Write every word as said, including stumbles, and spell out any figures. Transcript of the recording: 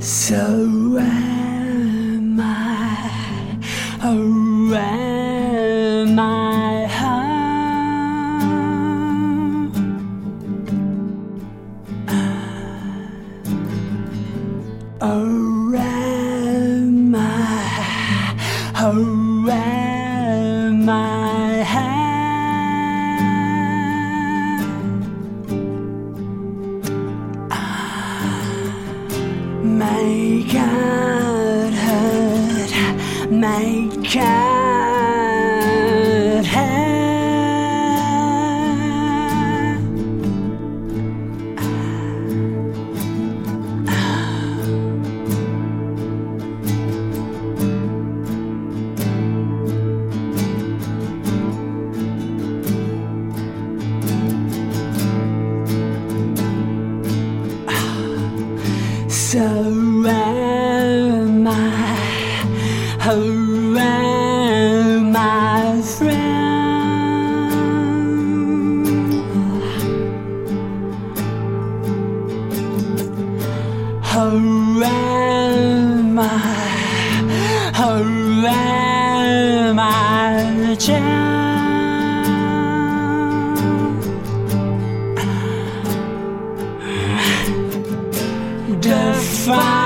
So am I, oh am I home? Oh am I, oh am I home? Make it hurt, make it hurt. So am I, oh am I friend? Oh am I, oh am I child? Define